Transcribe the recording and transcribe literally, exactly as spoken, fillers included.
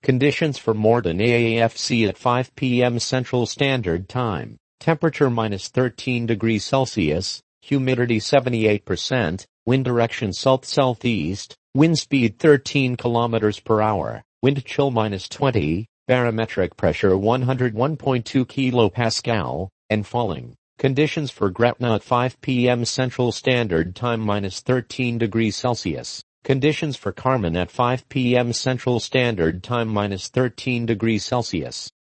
Conditions for Morden A A F C at five p m Central Standard Time. Temperature minus thirteen degrees Celsius, humidity seventy-eight percent, wind direction south-southeast, wind speed thirteen kilometers per hour, wind chill minus twenty, barometric pressure one hundred one point two kilopascal, and falling. Conditions for Gretna at five p m Central Standard Time minus thirteen degrees Celsius. Conditions for Carmen at five p m Central Standard Time minus thirteen degrees Celsius.